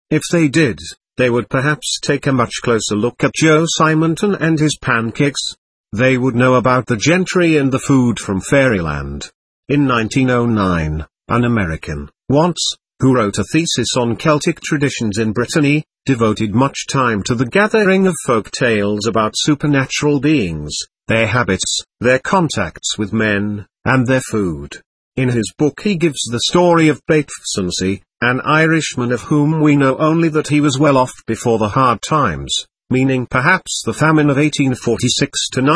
If they did, they would perhaps take a much closer look at Joe Simonton and his pancakes. They would know about the gentry and the food from fairyland. In 1909, an American, once, who wrote a thesis on Celtic traditions in Brittany, devoted much time to the gathering of folk tales about supernatural beings, their habits, their contacts with men, and their food. In his book he gives the story of Baithsonsy, an Irishman of whom we know only that he was well off before the hard times, meaning perhaps the famine of 1846 to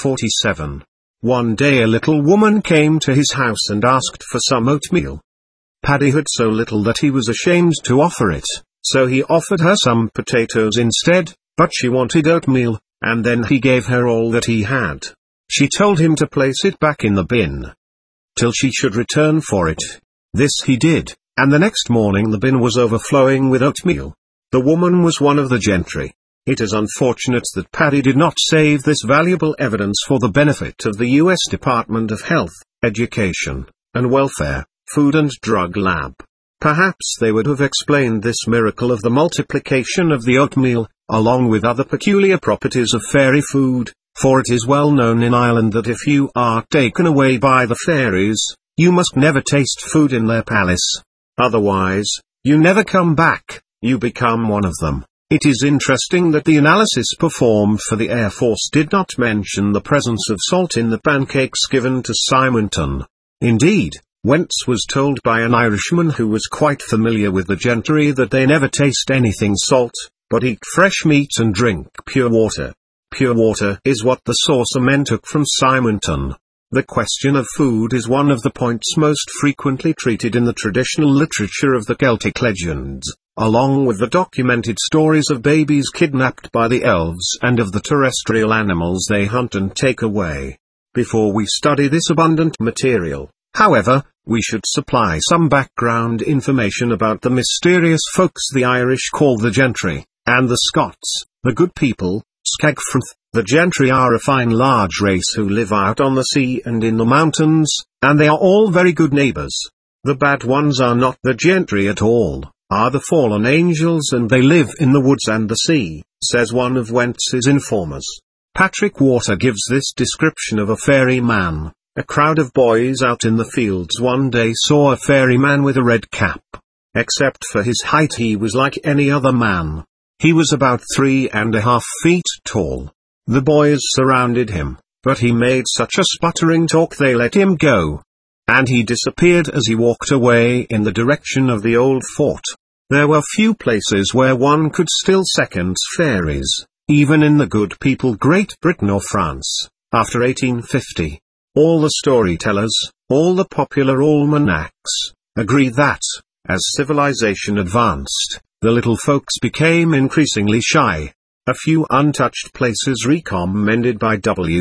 1947. One day a little woman came to his house and asked for some oatmeal. Paddy had so little that he was ashamed to offer it, so he offered her some potatoes instead, but she wanted oatmeal, and then he gave her all that he had. She told him to place it back in the bin, till she should return for it. This he did, and the next morning the bin was overflowing with oatmeal. The woman was one of the gentry. It is unfortunate that Paddy did not save this valuable evidence for the benefit of the U.S. Department of Health, Education, and Welfare, Food and Drug Lab. Perhaps they would have explained this miracle of the multiplication of the oatmeal, along with other peculiar properties of fairy food, for it is well known in Ireland that if you are taken away by the fairies, you must never taste food in their palace. Otherwise, you never come back, you become one of them. It is interesting that the analysis performed for the Air Force did not mention the presence of salt in the pancakes given to Simonton. Indeed, Wentz was told by an Irishman who was quite familiar with the gentry that they never taste anything salt, but eat fresh meat and drink pure water. Pure water is what the saucer men took from Simonton. The question of food is one of the points most frequently treated in the traditional literature of the Celtic legends, along with the documented stories of babies kidnapped by the elves and of the terrestrial animals they hunt and take away. Before we study this abundant material, however, we should supply some background information about the mysterious folks the Irish call the gentry, and the Scots, the good people, Skagfrith. The gentry are a fine large race who live out on the sea and in the mountains, and they are all very good neighbors. The bad ones are not the gentry at all, are the fallen angels, and they live in the woods and the sea, says one of Wentz's informers. Patrick Water gives this description of a fairy man. A crowd of boys out in the fields one day saw a fairy man with a red cap. Except for his height he was like any other man. He was about 3.5 feet tall. The boys surrounded him, but he made such a sputtering talk they let him go. And he disappeared as he walked away in the direction of the old fort. There were few places where one could still second fairies, even in the good people Great Britain or France, after 1850. All the storytellers, all the popular almanacs, agree that, as civilization advanced, the little folks became increasingly shy. A few untouched places recommended by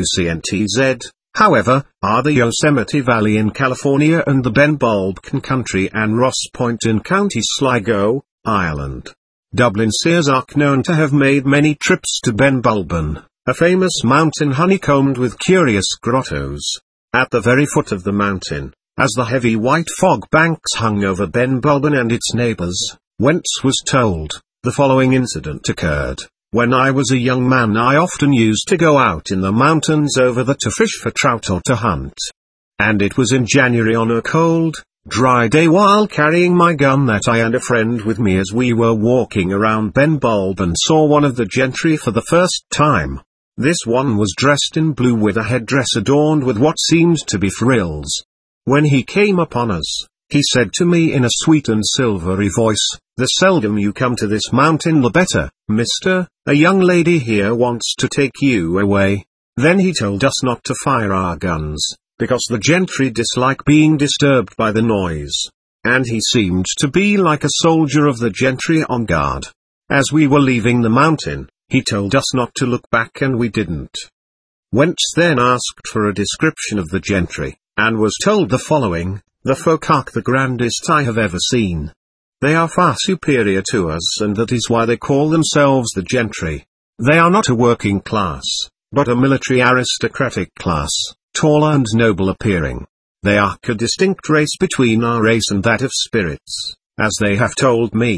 WCNTZ, however, are the Yosemite Valley in California and the Benbulben country and Ross Point in County Sligo, Ireland. Dublin seers are known to have made many trips to Benbulben, a famous mountain honeycombed with curious grottos. At the very foot of the mountain, as the heavy white fog banks hung over Benbulben and its neighbors, Wentz was told, the following incident occurred. When I was a young man I often used to go out in the mountains over to fish for trout or to hunt. And it was in January on a cold, dry day while carrying my gun that I and a friend with me as we were walking around Benbulben saw one of the gentry for the first time. This one was dressed in blue with a headdress adorned with what seemed to be frills. When he came upon us, he said to me in a sweet and silvery voice, "The seldom you come to this mountain the better, mister, a young lady here wants to take you away." Then he told us not to fire our guns, because the gentry dislike being disturbed by the noise. And he seemed to be like a soldier of the gentry on guard. As we were leaving the mountain, he told us not to look back and we didn't. Wentz then asked for a description of the gentry, and was told the following: "The folk are the grandest I have ever seen. They are far superior to us, and that is why they call themselves the gentry. They are not a working class, but a military aristocratic class, tall and noble appearing. They are a distinct race between our race and that of spirits, as they have told me.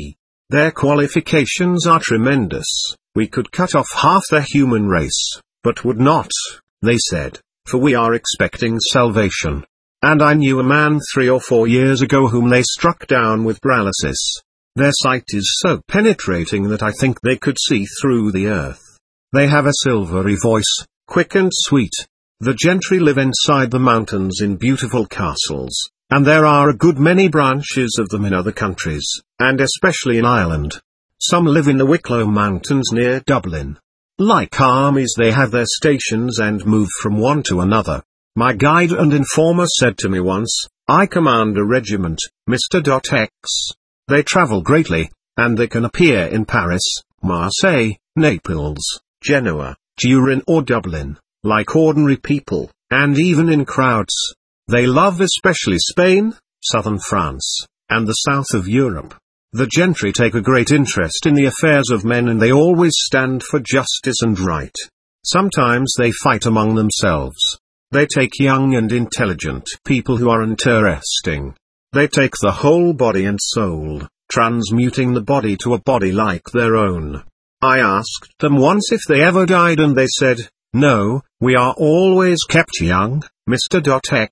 Their qualifications are tremendous. We could cut off half the human race, but would not, they said, for we are expecting salvation. And I knew a man 3 or 4 years ago whom they struck down with paralysis. Their sight is so penetrating that I think they could see through the earth. They have a silvery voice, quick and sweet. The gentry live inside the mountains in beautiful castles, and there are a good many branches of them in other countries, and especially in Ireland. Some live in the Wicklow Mountains near Dublin. Like armies, they have their stations and move from one to another. My guide and informer said to me once, "I command a regiment, Mr. X. They travel greatly, and they can appear in Paris, Marseille, Naples, Genoa, Turin or Dublin, like ordinary people, and even in crowds. They love especially Spain, southern France, and the south of Europe. The gentry take a great interest in the affairs of men, and they always stand for justice and right. Sometimes they fight among themselves. They take young and intelligent people who are interesting. They take the whole body and soul, transmuting the body to a body like their own." I asked them once if they ever died, and they said, "No, we are always kept young, Mr. X.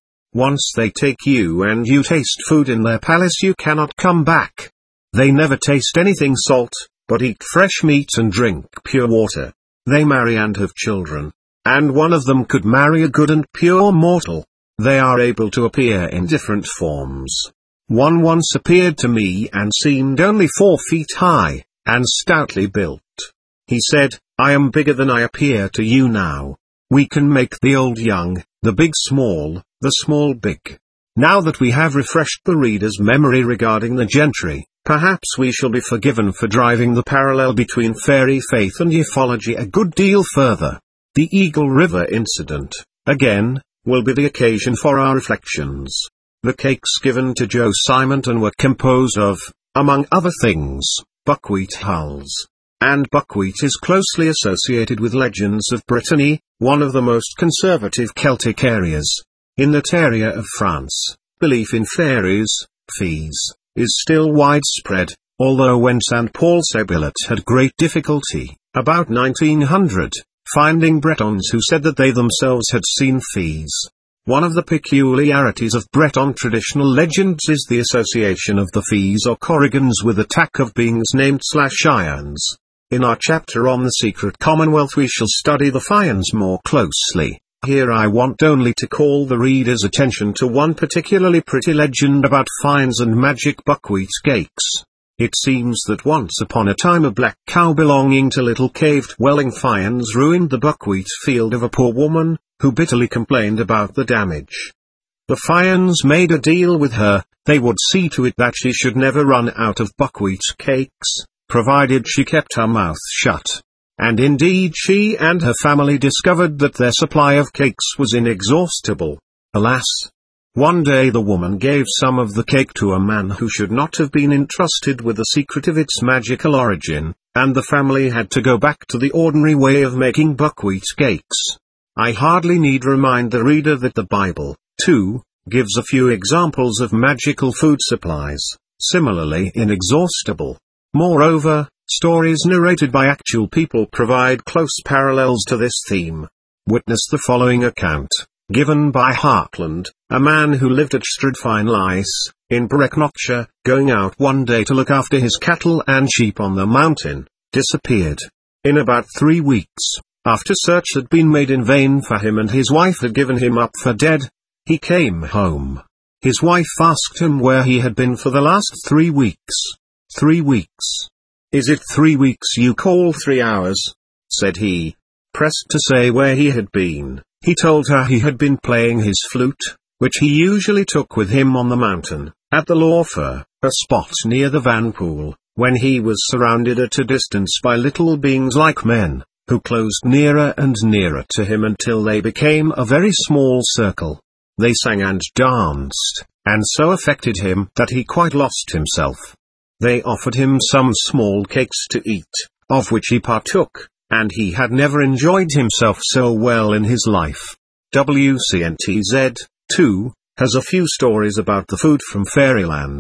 Once they take you and you taste food in their palace, you cannot come back. They never taste anything salt, but eat fresh meat and drink pure water. They marry and have children. And one of them could marry a good and pure mortal. They are able to appear in different forms. One once appeared to me and seemed only 4 feet high, and stoutly built. He said, 'I am bigger than I appear to you now. We can make the old young, the big small, the small big.' Now that we have refreshed the reader's memory regarding the gentry, perhaps we shall be forgiven for driving the parallel between fairy faith and ufology a good deal further. The Eagle River incident, again, will be the occasion for our reflections. The cakes given to Joe Simonton were composed of, among other things, buckwheat hulls. And buckwheat is closely associated with legends of Brittany, one of the most conservative Celtic areas. In that area of France, belief in fairies, fees, is still widespread, although when St. Paul Sabillat had great difficulty, about 1900, finding Bretons who said that they themselves had seen fees. One of the peculiarities of Breton traditional legends is the association of the fees or corrigans with attack of beings named Irons. In our chapter on the Secret Commonwealth we shall study the Fians more closely. Here I want only to call the reader's attention to one particularly pretty legend about Fians and magic buckwheat cakes. It seems that once upon a time a black cow belonging to little cave-dwelling Fians ruined the buckwheat field of a poor woman, who bitterly complained about the damage. The Fians made a deal with her. They would see to it that she should never run out of buckwheat cakes, provided she kept her mouth shut. And indeed she and her family discovered that their supply of cakes was inexhaustible. Alas! One day the woman gave some of the cake to a man who should not have been entrusted with the secret of its magical origin, and the family had to go back to the ordinary way of making buckwheat cakes. I hardly need remind the reader that the Bible, too, gives a few examples of magical food supplies, similarly inexhaustible. Moreover, stories narrated by actual people provide close parallels to this theme. Witness the following account, given by Hartland, a man who lived at Stradfine in Brecknockshire, going out one day to look after his cattle and sheep on the mountain, disappeared. In about 3 weeks, after search had been made in vain for him and his wife had given him up for dead, he came home. His wife asked him where he had been for the last 3 weeks. 3 weeks. "Is it 3 weeks you call 3 hours?" said he. Pressed to say where he had been, he told her he had been playing his flute, which he usually took with him on the mountain, at the Lawfir, a spot near the Vanpool, when he was surrounded at a distance by little beings like men, who closed nearer and nearer to him until they became a very small circle. They sang and danced, and so affected him that he quite lost himself. They offered him some small cakes to eat, of which he partook, and he had never enjoyed himself so well in his life. WCNTZ, too, has a few stories about the food from fairyland.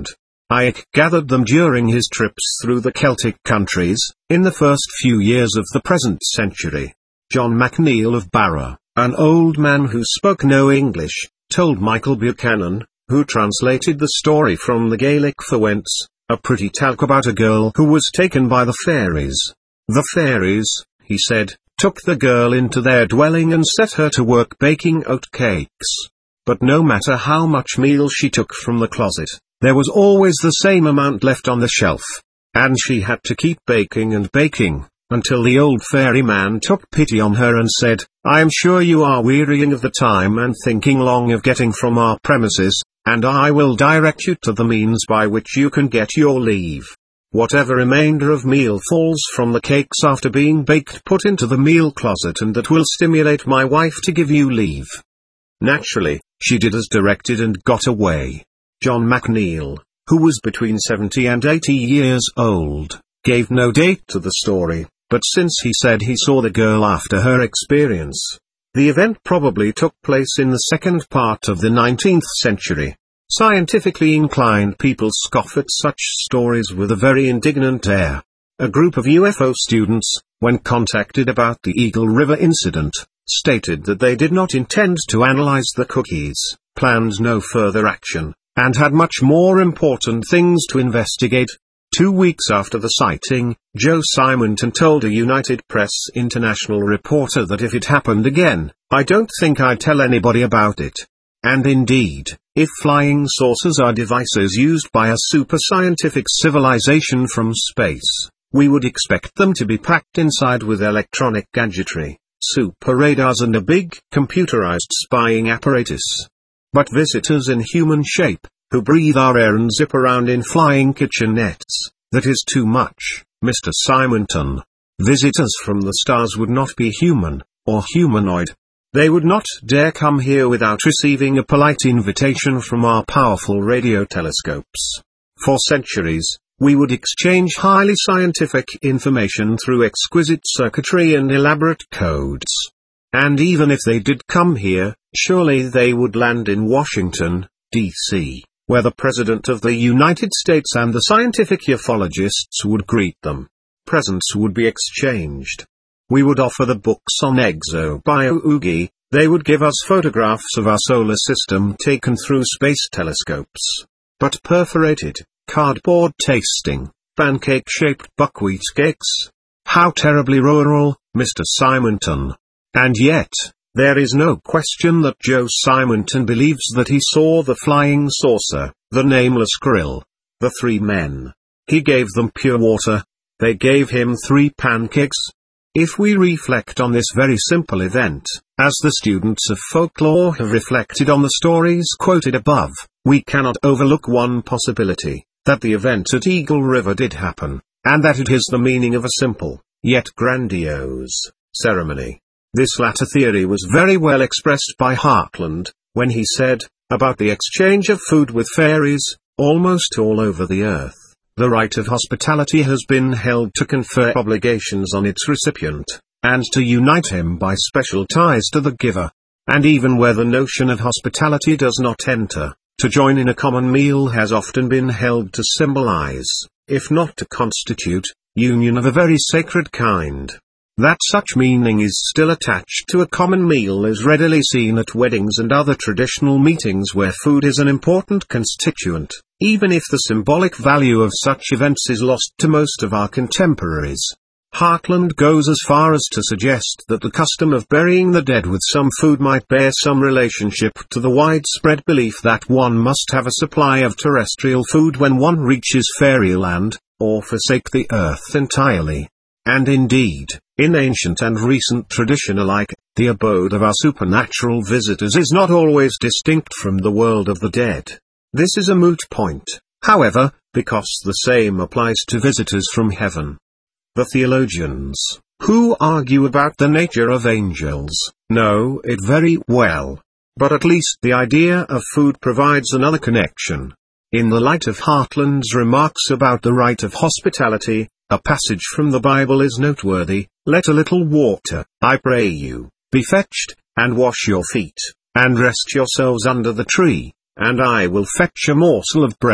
Ike gathered them during his trips through the Celtic countries, in the first few years of the present century. John McNeill of Barra, an old man who spoke no English, told Michael Buchanan, who translated the story from the Gaelic Fawents, a pretty tale about a girl who was taken by the fairies. The fairies, he said, took the girl into their dwelling and set her to work baking oat cakes. But no matter how much meal she took from the closet, there was always the same amount left on the shelf. And she had to keep baking and baking, until the old fairy man took pity on her and said, "I am sure you are wearying of the time and thinking long of getting from our premises, and I will direct you to the means by which you can get your leave. Whatever remainder of meal falls from the cakes after being baked, put into the meal closet, and that will stimulate my wife to give you leave." Naturally, she did as directed and got away. John McNeill, who was between 70 and 80 years old, gave no date to the story, but since he said he saw the girl after her experience, the event probably took place in the second part of the 19th century. Scientifically inclined people scoff at such stories with a very indignant air. A group of UFO students, when contacted about the Eagle River incident, stated that they did not intend to analyze the cookies, planned no further action, and had much more important things to investigate. 2 weeks after the sighting, Joe Simonton told a United Press International reporter that if it happened again, "I don't think I'd tell anybody about it." And indeed, if flying saucers are devices used by a super-scientific civilization from space, we would expect them to be packed inside with electronic gadgetry, super radars and a big, computerized spying apparatus. But visitors in human shape, who breathe our air and zip around in flying kitchenettes, that is too much, Mr. Simonton. Visitors from the stars would not be human, or humanoid. They would not dare come here without receiving a polite invitation from our powerful radio telescopes. For centuries, we would exchange highly scientific information through exquisite circuitry and elaborate codes. And even if they did come here, surely they would land in Washington, D.C., where the President of the United States and the scientific ufologists would greet them. Presents would be exchanged. We would offer the books on exobiology, they would give us photographs of our solar system taken through space telescopes. But perforated, cardboard tasting, pancake-shaped buckwheat cakes? How terribly rural, Mr. Simonton. And yet, there is no question that Joe Simonton believes that he saw the flying saucer, the nameless grill, the 3 men. He gave them pure water. They gave him 3 pancakes. If we reflect on this very simple event, as the students of folklore have reflected on the stories quoted above, we cannot overlook one possibility, that the event at Eagle River did happen, and that it is the meaning of a simple, yet grandiose, ceremony. This latter theory was very well expressed by Hartland, when he said, about the exchange of food with fairies, almost all over the earth, the right of hospitality has been held to confer obligations on its recipient, and to unite him by special ties to the giver. And even where the notion of hospitality does not enter, to join in a common meal has often been held to symbolize, if not to constitute, union of a very sacred kind. That such meaning is still attached to a common meal is readily seen at weddings and other traditional meetings where food is an important constituent, even if the symbolic value of such events is lost to most of our contemporaries. Hartland goes as far as to suggest that the custom of burying the dead with some food might bear some relationship to the widespread belief that one must have a supply of terrestrial food when one reaches fairyland, or forsake the earth entirely. And indeed, in ancient and recent tradition alike, the abode of our supernatural visitors is not always distinct from the world of the dead. This is a moot point, however, because the same applies to visitors from heaven. The theologians, who argue about the nature of angels, know it very well. But at least the idea of food provides another connection. In the light of Hartland's remarks about the right of hospitality, a passage from the Bible is noteworthy. Let a little water, I pray you, be fetched, and wash your feet, and rest yourselves under the tree, and I will fetch a morsel of bread,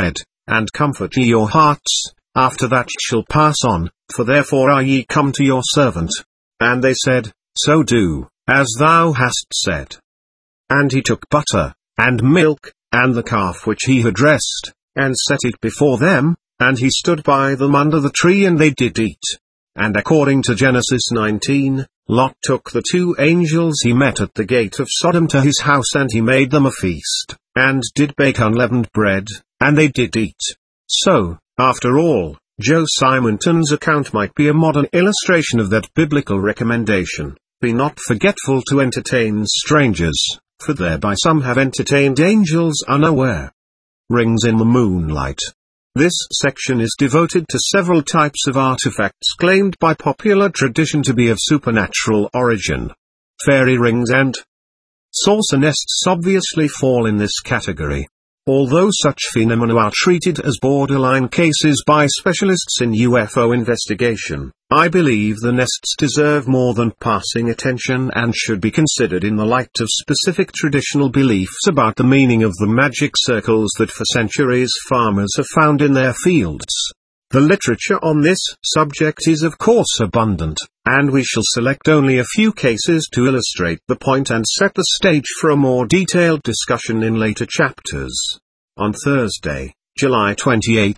and comfort ye your hearts, after that shall pass on, for therefore are ye come to your servant. And they said, So do, as thou hast said. And he took butter, and milk, and the calf which he had dressed, and set it before them, and he stood by them under the tree, and they did eat. And according to Genesis 19, Lot took the 2 angels he met at the gate of Sodom to his house, and he made them a feast, and did bake unleavened bread, and they did eat. So, after all, Joe Simonton's account might be a modern illustration of that biblical recommendation: be not forgetful to entertain strangers, for thereby some have entertained angels unaware. Rings in the moonlight. This section is devoted to several types of artifacts claimed by popular tradition to be of supernatural origin. Fairy rings and saucer nests obviously fall in this category. Although such phenomena are treated as borderline cases by specialists in UFO investigation, I believe the nests deserve more than passing attention and should be considered in the light of specific traditional beliefs about the meaning of the magic circles that for centuries farmers have found in their fields. The literature on this subject is of course abundant, and we shall select only a few cases to illustrate the point and set the stage for a more detailed discussion in later chapters. On Thursday, July 28,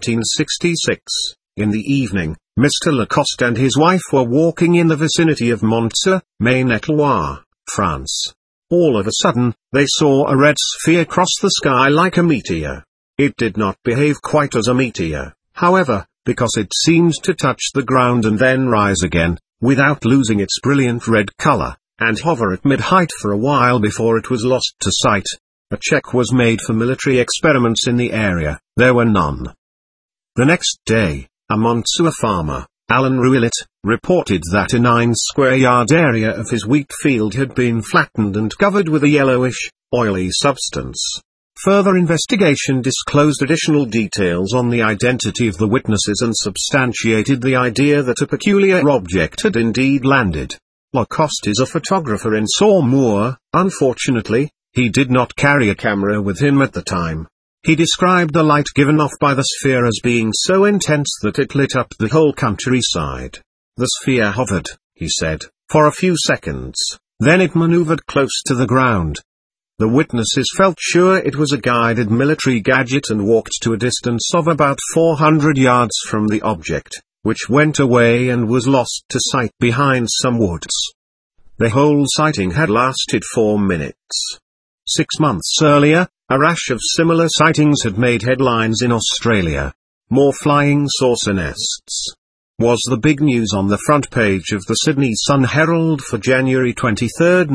1966, in the evening, Mr. Lacoste and his wife were walking in the vicinity of Montsou, Maine-et-Loire, France. All of a sudden, they saw a red sphere cross the sky like a meteor. It did not behave quite as a meteor, however, because it seemed to touch the ground and then rise again, without losing its brilliant red color, and hover at mid-height for a while before it was lost to sight. A check was made for military experiments in the area. There were none. The next day, a Montsou farmer, Alan Rouillet, reported that a 9-square-yard area of his wheat field had been flattened and covered with a yellowish, oily substance. Further investigation disclosed additional details on the identity of the witnesses and substantiated the idea that a peculiar object had indeed landed. Lacoste is a photographer in Saumur. Unfortunately, he did not carry a camera with him at the time. He described the light given off by the sphere as being so intense that it lit up the whole countryside. The sphere hovered, he said, for a few seconds, then it maneuvered close to the ground. The witnesses felt sure it was a guided military gadget and walked to a distance of about 400 yards from the object, which went away and was lost to sight behind some woods. The whole sighting had lasted 4 minutes. 6 months earlier, a rash of similar sightings had made headlines in Australia. More flying saucer nests was the big news on the front page of the Sydney Sun Herald for January 23,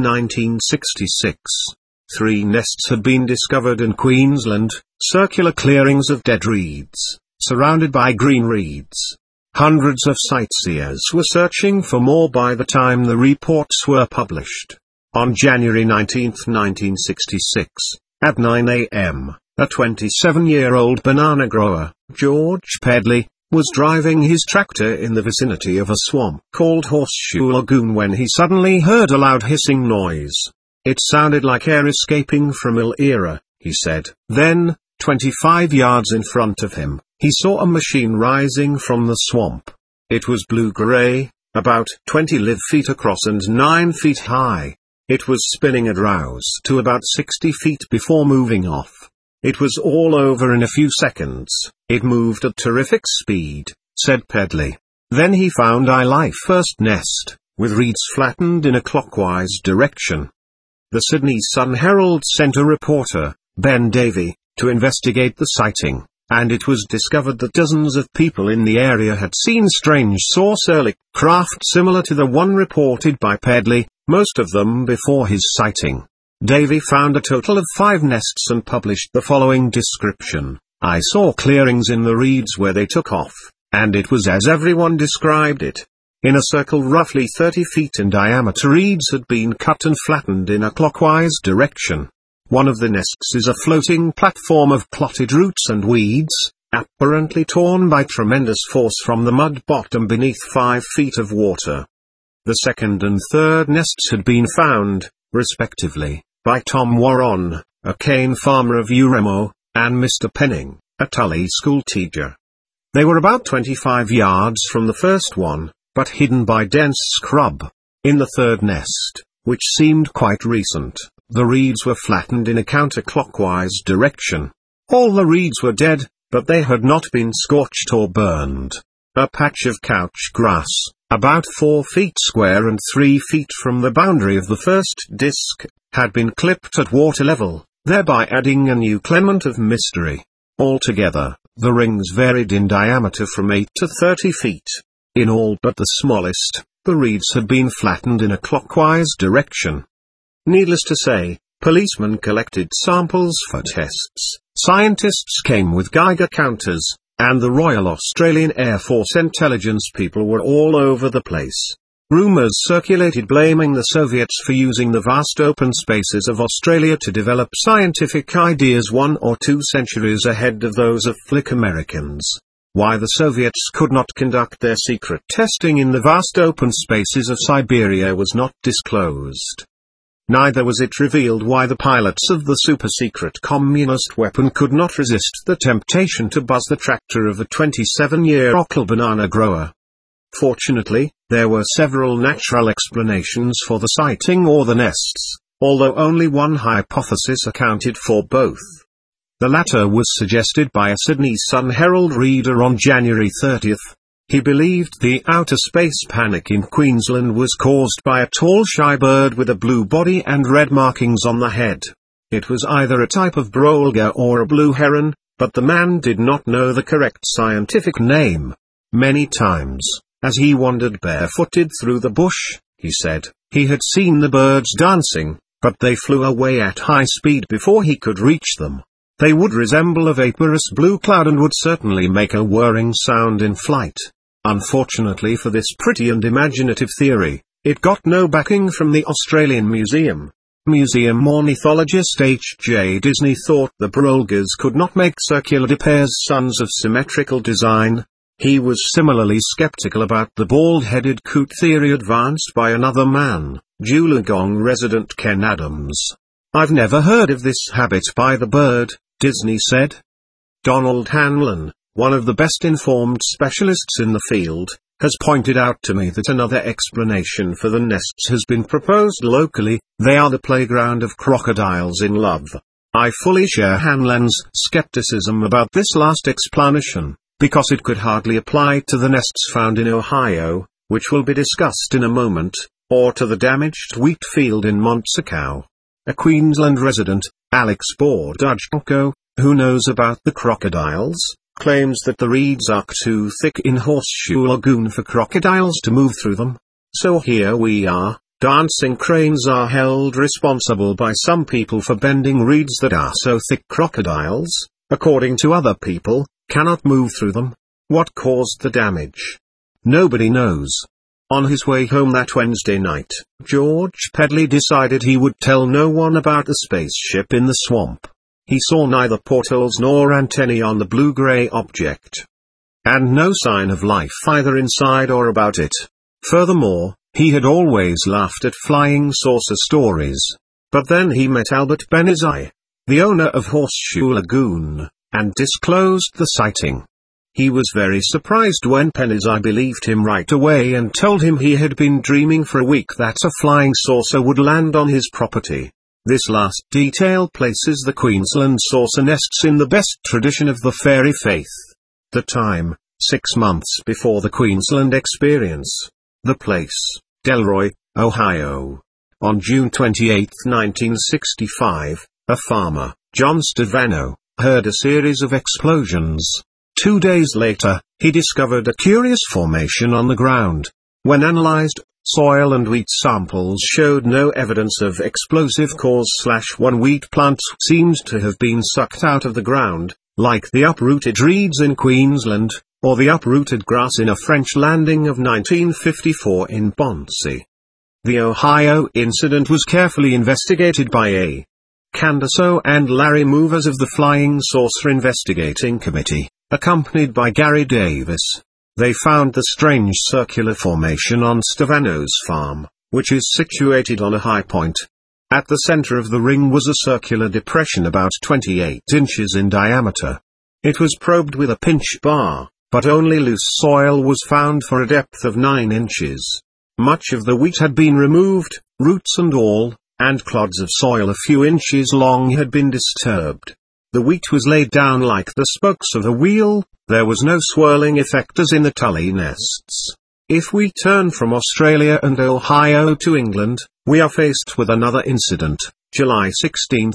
1966. 3 nests had been discovered in Queensland, circular clearings of dead reeds, surrounded by green reeds. Hundreds of sightseers were searching for more by the time the reports were published. On January 19, 1966, at 9 a.m., a 27-year-old banana grower, George Pedley, was driving his tractor in the vicinity of a swamp called Horseshoe Lagoon when he suddenly heard a loud hissing noise. It sounded like air escaping from Il Era, he said. Then, 25 yards in front of him, he saw a machine rising from the swamp. It was blue-gray, about 20 live feet across and 9 feet high. It was spinning at rows to about 60 feet before moving off. It was all over in a few seconds. It moved at terrific speed, said Pedley. Then he found a first nest, with reeds flattened in a clockwise direction. The Sydney Sun Herald sent a reporter, Ben Davey, to investigate the sighting, and it was discovered that dozens of people in the area had seen strange saucer-like craft similar to the one reported by Pedley, most of them before his sighting. Davey found a total of 5 nests and published the following description. I saw clearings in the reeds where they took off, and it was as everyone described it. In a circle roughly 30 feet in diameter, reeds had been cut and flattened in a clockwise direction. One of the nests is a floating platform of clotted roots and weeds, apparently torn by tremendous force from the mud bottom beneath 5 feet of water. The second and third nests had been found, respectively, by Tom Warren, a cane farmer of Uremo, and Mr. Penning, a Tully school teacher. They were about 25 yards from the first one, but hidden by dense scrub. In the third nest, which seemed quite recent, the reeds were flattened in a counterclockwise direction. All the reeds were dead, but they had not been scorched or burned. A patch of couch grass, about 4 feet square and 3 feet from the boundary of the first disc, had been clipped at water level, thereby adding a new clement of mystery. Altogether, the rings varied in diameter from 8 to 30 feet. In all but the smallest, the reeds had been flattened in a clockwise direction. Needless to say, policemen collected samples for tests, scientists came with Geiger counters, and the Royal Australian Air Force intelligence people were all over the place. Rumours circulated blaming the Soviets for using the vast open spaces of Australia to develop scientific ideas 1 or 2 centuries ahead of those of Flick Americans. Why the Soviets could not conduct their secret testing in the vast open spaces of Siberia was not disclosed. Neither was it revealed why the pilots of the super-secret communist weapon could not resist the temptation to buzz the tractor of a 27-year-old banana grower. Fortunately, there were several natural explanations for the sighting or the nests, although only one hypothesis accounted for both. The latter was suggested by a Sydney Sun Herald reader on January 30. He believed the outer space panic in Queensland was caused by a tall shy bird with a blue body and red markings on the head. It was either a type of brolga or a blue heron, but the man did not know the correct scientific name. Many times, as he wandered barefooted through the bush, he said, he had seen the birds dancing, but they flew away at high speed before he could reach them. They would resemble a vaporous blue cloud and would certainly make a whirring sound in flight. Unfortunately for this pretty and imaginative theory, it got no backing from the Australian Museum. Museum ornithologist H.J. Disney thought the brolgas could not make circular dipairs sons of symmetrical design. He was similarly skeptical about the bald-headed coot theory advanced by another man, Wollongong resident Ken Adams. "I've never heard of this habit by the bird," Disney said. Donald Hanlon, one of the best-informed specialists in the field, has pointed out to me that another explanation for the nests has been proposed locally. They are the playground of crocodiles in love. I fully share Hanlon's skepticism about this last explanation, because it could hardly apply to the nests found in Ohio, which will be discussed in a moment, or to the damaged wheat field in Montsecow. A Queensland resident, Alex Bordajenko, who knows about the crocodiles, claims that the reeds are too thick in Horseshoe Lagoon for crocodiles to move through them. So here we are, dancing cranes are held responsible by some people for bending reeds that are so thick crocodiles, according to other people, cannot move through them. What caused the damage? Nobody knows. On his way home that Wednesday night, George Pedley decided he would tell no one about the spaceship in the swamp. He saw neither portholes nor antennae on the blue-gray object. And no sign of life either inside or about it. Furthermore, he had always laughed at flying saucer stories. But then he met Albert Benizai, the owner of Horseshoe Lagoon, and disclosed the sighting. He was very surprised when Benizai believed him right away and told him he had been dreaming for a week that a flying saucer would land on his property. This last detail places the Queensland saucer nests in the best tradition of the fairy faith. The time, 6 months before the Queensland experience. The place, Delroy, Ohio. On June 28, 1965, a farmer, John Stevano, heard a series of explosions. 2 days later, he discovered a curious formation on the ground. When analyzed, soil and wheat samples showed no evidence of explosive cause. One wheat plant seemed to have been sucked out of the ground, like the uprooted reeds in Queensland, or the uprooted grass in a French landing of 1954 in Bonse. The Ohio incident was carefully investigated by A. Candaso and Larry Movers of the Flying Saucer Investigating Committee, accompanied by Gary Davis. They found the strange circular formation on Stevano's farm, which is situated on a high point. At the center of the ring was a circular depression about 28 inches in diameter. It was probed with a pinch bar, but only loose soil was found for a depth of 9 inches. Much of the wheat had been removed, roots and all, and clods of soil a few inches long had been disturbed. The wheat was laid down like the spokes of a wheel, there was no swirling effect as in the Tully nests. If we turn from Australia and Ohio to England, we are faced with another incident. July 16,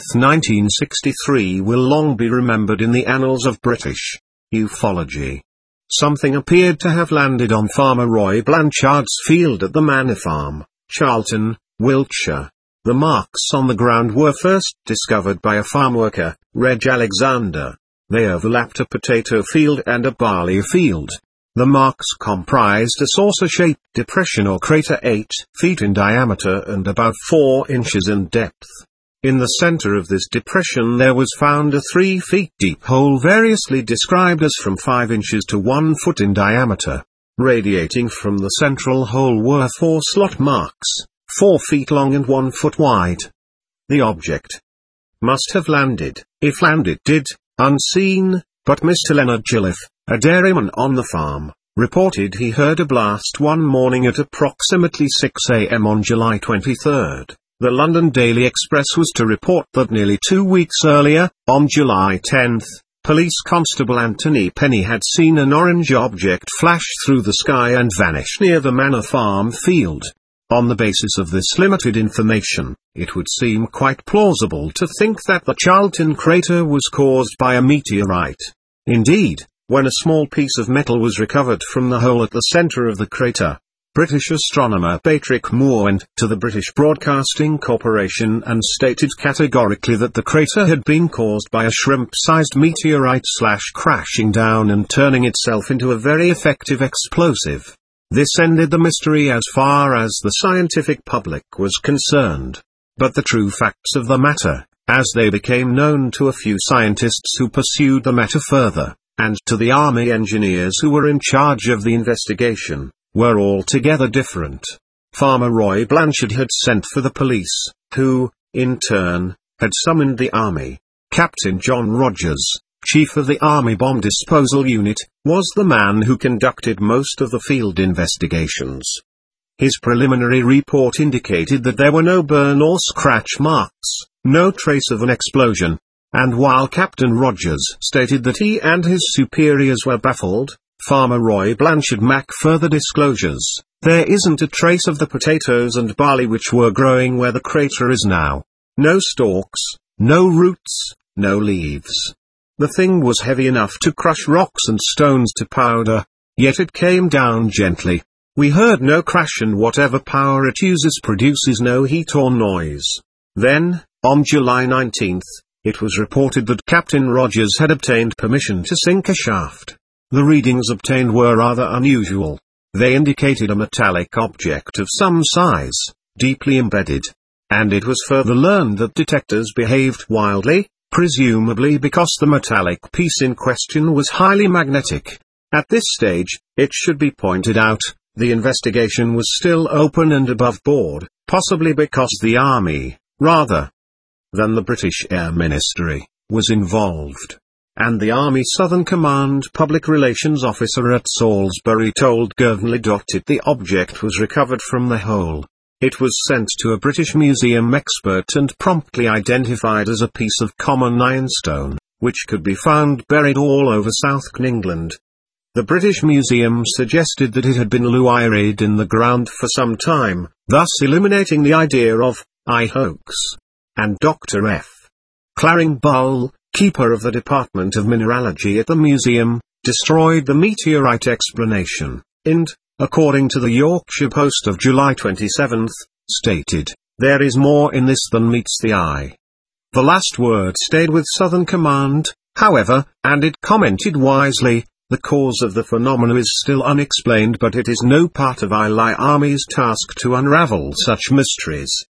1963 will long be remembered in the annals of British ufology. Something appeared to have landed on Farmer Roy Blanchard's field at the Manor Farm, Charlton, Wiltshire. The marks on the ground were first discovered by a farm worker, Reg Alexander. They overlapped a potato field and a barley field. The marks comprised a saucer-shaped depression or crater 8 feet in diameter and about 4 inches in depth. In the center of this depression there was found a 3 feet deep hole variously described as from 5 inches to 1 foot in diameter. Radiating from the central hole were 4 slot marks, 4 feet long and 1 foot wide. The object must have landed, if land it did, unseen, but Mr. Leonard Gilliff, a dairyman on the farm, reported he heard a blast one morning at approximately 6 a.m. on July 23. The London Daily Express was to report that nearly 2 weeks earlier, on July 10, Police Constable Anthony Penny had seen an orange object flash through the sky and vanish near the Manor Farm field. On the basis of this limited information, it would seem quite plausible to think that the Charlton crater was caused by a meteorite. Indeed, when a small piece of metal was recovered from the hole at the center of the crater, British astronomer Patrick Moore went to the British Broadcasting Corporation and stated categorically that the crater had been caused by a shrimp-sized meteorite crashing down and turning itself into a very effective explosive. This ended the mystery as far as the scientific public was concerned. But the true facts of the matter, as they became known to a few scientists who pursued the matter further, and to the army engineers who were in charge of the investigation, were altogether different. Farmer Roy Blanchard had sent for the police, who, in turn, had summoned the army. Captain John Rogers, chief of the Army Bomb Disposal Unit, was the man who conducted most of the field investigations. His preliminary report indicated that there were no burn or scratch marks, no trace of an explosion, and while Captain Rogers stated that he and his superiors were baffled, Farmer Roy Blanchard made further disclosures. There isn't a trace of the potatoes and barley which were growing where the crater is now. No stalks, no roots, no leaves. The thing was heavy enough to crush rocks and stones to powder, yet it came down gently. We heard no crash and whatever power it uses produces no heat or noise. Then, on July 19, it was reported that Captain Rogers had obtained permission to sink a shaft. The readings obtained were rather unusual. They indicated a metallic object of some size, deeply embedded. And it was further learned that detectors behaved wildly, presumably because the metallic piece in question was highly magnetic. At this stage, it should be pointed out, the investigation was still open and above board, possibly because the Army, rather than the British Air Ministry, was involved. And the Army Southern Command Public Relations Officer at Salisbury told Gurnley. The object was recovered from the hole. It was sent to a British Museum expert and promptly identified as a piece of common ironstone, which could be found buried all over South England. The British Museum suggested that it had been luirade in the ground for some time, thus eliminating the idea of a hoax. And Dr. F. Claring Bull, keeper of the Department of Mineralogy at the museum, destroyed the meteorite explanation, and, according to the Yorkshire Post of July 27, stated, "There is more in this than meets the eye." The last word stayed with Southern Command, however, and it commented wisely, "The cause of the phenomena is still unexplained, but it is no part of our Army's task to unravel such mysteries."